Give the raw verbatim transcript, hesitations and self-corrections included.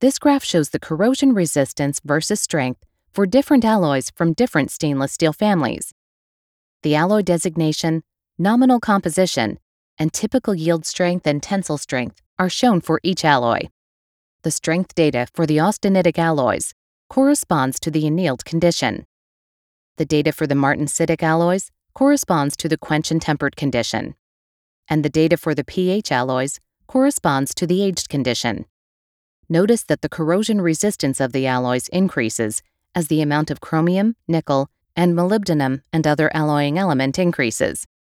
This graph shows the corrosion resistance versus strength for different alloys from different stainless steel families. The alloy designation, nominal composition, and typical yield strength and tensile strength are shown for each alloy. The strength data for the austenitic alloys corresponds to the annealed condition. The data for the martensitic alloys corresponds to the quench and tempered condition. And the data for the pH alloys corresponds to the aged condition. Notice that the corrosion resistance of the alloys increases as the amount of chromium, nickel, and molybdenum and other alloying element increases.